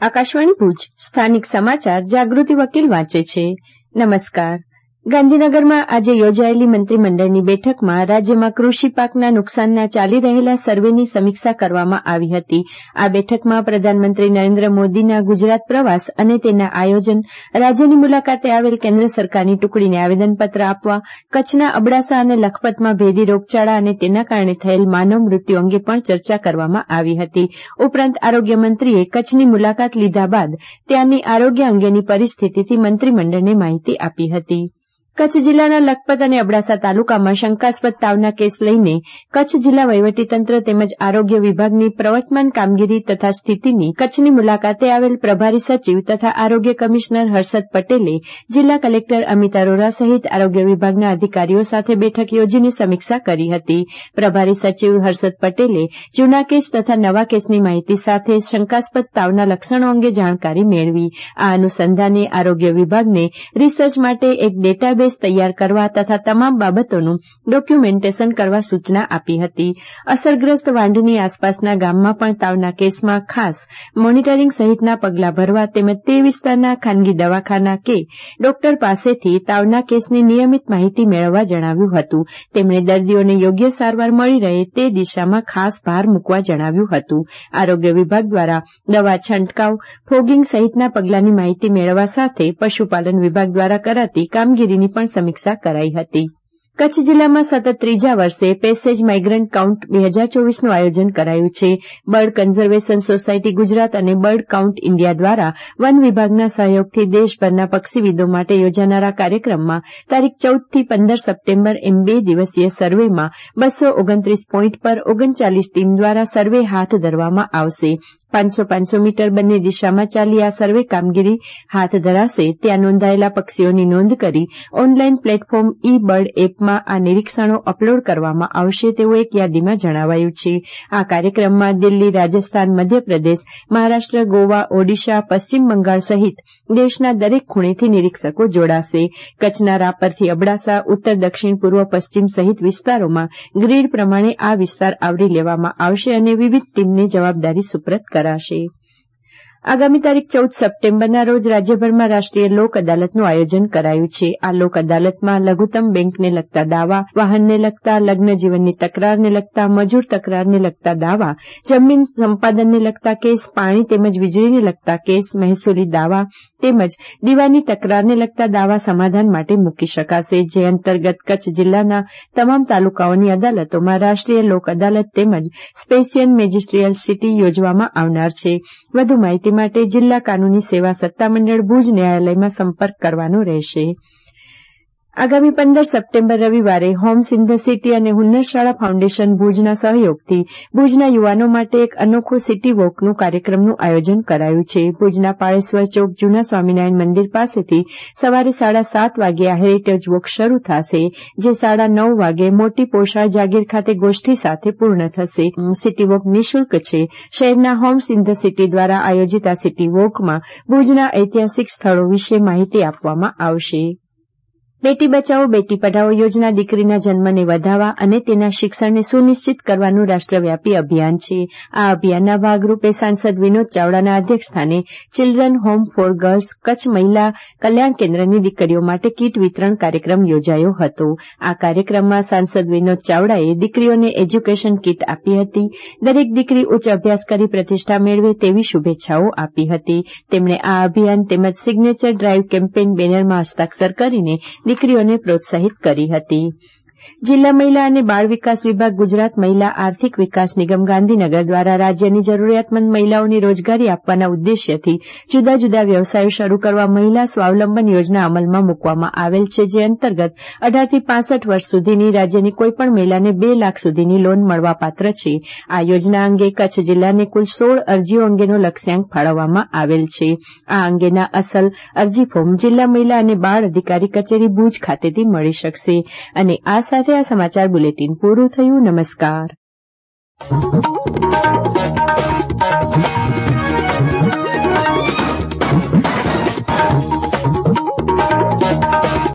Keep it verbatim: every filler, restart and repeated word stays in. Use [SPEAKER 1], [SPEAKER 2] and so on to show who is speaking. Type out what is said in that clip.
[SPEAKER 1] આકાશવાણી ભુજ સ્થાનિક સમાચાર જાગૃતિ વકીલ વાંચે છે. નમસ્કાર. ગાંધીનગરમાં આજે યોજાયેલી મંત્રીમંડળની બેઠકમાં રાજ્યમાં કૃષિ પાકના નુકસાનના ચાલી રહેલા સર્વેની સમીક્ષા કરવામાં આવી હતી. આ બેઠકમાં પ્રધાનમંત્રી નરેન્દ્ર મોદીના ગુજરાત પ્રવાસ અને તેના આયોજન, રાજ્યની મુલાકાતે આવેલ કેન્દ્ર સરકારની ટુકડીને આવેદનપત્ર આપવા, કચ્છના અબડાસા અને લખપતમાં ભેદી રોગચાળા અને તેના કારણે થયેલ માનવ મૃત્યુ અંગે પણ ચર્ચા કરવામાં આવી હતી. ઉપરાંત આરોગ્યમંત્રીએ કચ્છની મુલાકાત લીધા બાદ ત્યાંની આરોગ્ય અંગેની પરિસ્થિતિથી મંત્રીમંડળને માહિતી આપી હતી. કચ્છ જિલ્લાના લખપત અને અબડાસા તાલુકામાં શંકાસ્પદ તાવના કેસ લઈને કચ્છ જિલ્લા વહીવટીતંત્ર તેમજ આરોગ્ય વિભાગની પ્રવર્તમાન કામગીરી તથા સ્થિતિની કચ્છની મુલાકાતે આવેલ પ્રભારી સચિવ તથા આરોગ્ય કમિશનર હર્ષદ પટેલે જિલ્લા કલેક્ટર અમિત અરોરા સહિત આરોગ્ય વિભાગના અધિકારીઓ સાથે બેઠક યોજીને સમીક્ષા કરી હતી. પ્રભારી સચિવ હર્ષદ પટેલે જૂના કેસ તથા નવા કેસની માહિતી સાથે શંકાસ્પદ તાવના લક્ષણો અંગે જાણકારી મેળવી. આ અનુસંધાને આરોગ્ય વિભાગને રિસર્ચ માટે એક ડેટા તૈયાર કરવા તથા તમામ બાબતોનું ડોક્યુમેન્ટેશન કરવા સૂચના આપી હતી. અસરગ્રસ્ત વાંઢની આસપાસના ગામમાં પણ તાવના કેસમાં ખાસ મોનિટરિંગ સહિતના પગલાં ભરવા તેમજ તે વિસ્તારના ખાનગી દવાખાના કે ડોક્ટર પાસેથી તાવના કેસની નિયમિત માહિતી મેળવવા જણાવ્યું હતું. તેમણે દર્દીઓને યોગ્ય સારવાર મળી રહે તે દિશામાં ખાસ ભાર મૂકવા જણાવ્યું હતું. આરોગ્ય વિભાગ દ્વારા દવા છંટકાવ, ફોગિંગ સહિતના પગલાંની માહિતી મેળવવા સાથે પશુપાલન વિભાગ દ્વારા કરાતી કામગીરીની પણ સમીક્ષા કરાઈ હતી. કચ્છ જિલ્લામાં સતત ત્રીજા વર્ષે પેસેજ માઇગ્રન્ટ કાઉન્ટ બે હજાર ચોવીસનું આયોજન કરાયું છે. બર્ડ કન્ઝર્વેશન સોસાયટી ગુજરાત અને બર્ડ કાઉન્ટ ઇન્ડિયા દ્વારા વન વિભાગના સહયોગથી દેશભરના પક્ષીવિદો માટે યોજાનારા કાર્યક્રમમાં તારીખ ચૌદ થી પંદર સપ્ટેમ્બર એમ બે દિવસીય સર્વેમાં બસો ઓગણત્રીસ પોઇન્ટ પર ઓગણચાલીસ ટીમ દ્વારા સર્વે હાથ ધરવામાં આવશે. પાંચસો પાંચસો મીટર બંને દિશામાં ચાલી આ સર્વે કામગીરી હાથ ધરાશે. ત્યાં નોંધાયેલા પક્ષીઓની નોંધ કરી ઓનલાઈન પ્લેટફોર્મ ઈ બર્ડ એપમાં આ નિરીક્ષણો અપલોડ કરવામાં આવશે તેવું એક યાદીમાં જણાવાયું છે. આ કાર્યક્રમમાં દિલ્હી, રાજસ્થાન, મધ્યપ્રદેશ, મહારાષ્ટ્ર, ગોવા, ઓડિશા, પશ્ચિમ બંગાળ સહિત દેશના દરેક ખૂણેથી નિરીક્ષકો જોડાશે. કચ્છના રાપરથી અબડાસા, ઉત્તર, દક્ષિણ, પૂર્વ, પશ્ચિમ સહિત વિસ્તારોમાં ગ્રીડ પ્રમાણે આ વિસ્તાર આવરી લેવામાં આવશે અને વિવિધ ટીમને જવાબદારી સુપ્રત કરાશે. આગામી તારીખ ચૌદ સપ્ટેમ્બરના રોજ રાજ્યભરમાં રાષ્ટ્રીય લોક અદાલતનું આયોજન કરાયું છે. આ લોક અદાલતમાં લઘુત્તમ બેંકને લગતા દાવા, વાહનને લગતા, લગ્ન જીવનની તકરારને લગતા, મજૂર તકરારને લગતા દાવા, જમીન સંપાદનને લગતા કેસ, પાણી તેમજ વીજળીને લગતા કેસ, મહેસૂલી દાવા તેમજ દીવાની તકરારને લગતા દાવા સમાધાન માટે મૂકી શકાશે. જે અંતર્ગત કચ્છ જિલ્લાના તમામ તાલુકાઓની અદાલતોમાં રાષ્ટ્રીય લોક અદાલત તેમજ સ્પેશિયલ મેજિસ્ટ્રીયલ સિટી યોજવામાં આવનાર છે. વધુ માહિતી માટે જિલ્લા કાનૂની સેવા સત્તામંડળ ભુજ ન્યાયાલયમાં સંપર્ક કરવાનો રહેશે. આગામી પંદર સપ્ટેમ્બર રવિવારે હોમ્સ ઇન ધ સિટી અને હુન્નર શાળા ફાઉન્ડેશન ભુજના સહયોગથી ભુજના યુવાનો માટે એક અનોખો સિટી વોકનું કાર્યક્રમનું આયોજન કરાયું છે. ભુજના પાળેશ્વર ચોક જૂના સ્વામિનારાયણ મંદિર પાસેથી સવારે સાડા સાત વાગે આ હેરિટેજ વોક શરૂ થશે, જે સાડા નવ વાગે મોટી પોશાળ જાગીર ખાતે ગોષ્ઠી સાથે પૂર્ણ થશે. સિટી વોક નિઃશુલ્ક છે. શહેરના હોમ્સ ઇન ધ સિટી દ્વારા આયોજિત આ સિટી વોકમાં ભુજના ઐતિહાસિક સ્થળો વિશે માહિતી આપવામાં આવશે. બેટી બચાવો બેટી પઢાઓ યોજના દીકરીના જન્મને વધારવા અને તેના શિક્ષણને સુનિશ્ચિત કરવાનું રાષ્ટ્રવ્યાપી અભિયાન છે. આ અભિયાનના ભાગરૂપે સાંસદ વિનોદ ચાવડાના અધ્યક્ષસ્થાને children home for girls Kutch મહિલા કલ્યાણ કેન્દ્રની દીકરીઓ માટે કીટ વિતરણ કાર્યક્રમ યોજાયો હતો. આ કાર્યક્રમમાં સાંસદ વિનોદ ચાવડાએ દીકરીઓને એજ્યુકેશન કીટ આપી હતી. દરેક દીકરી ઉચ્ચ અભ્યાસ કરી પ્રતિષ્ઠા મેળવે તેવી શુભેચ્છાઓ આપી હતી. તેમણે આ અભિયાન તેમજ સિગ્નેચર ડ્રાઇવ કેમ્પેઇન બેનરમાં હસ્તાક્ષર કરીને દીકરીઓને પ્રોત્સાહિત કરી હતી. જિલ્લા મહિલા અને બાળ વિકાસ વિભાગ ગુજરાત મહિલા આર્થિક વિકાસ નિગમ ગાંધીનગર દ્વારા રાજ્યની જરૂરિયાતમંદ મહિલાઓને રોજગારી આપવાના ઉદ્દેશ્યથી જુદા જુદા વ્યવસાયો શરૂ કરવા મહિલા સ્વાવલંબન યોજના અમલમાં મૂકવામાં આવેલ છે. જે અંતર્ગત અઢારથી પાસઠ વર્ષ સુધીની રાજ્યની કોઈપણ મહિલાને બે લાખ સુધીની લોન મળવાપાત્ર છે. આ યોજના અંગે કચ્છ જિલ્લાને કુલ સોળ અરજીઓ અંગેનો લક્ષ્યાંક ફાળવવામાં આવેલ છે. આ અંગેના અસલ અરજી ફોર્મ જિલ્લા મહિલા અને બાળ અધિકારી કચેરી ભુજ ખાતેથી મળી શકશે. અને આ સાથે આ સમાચાર બુલેટિન પૂરું થયું. નમસ્કાર.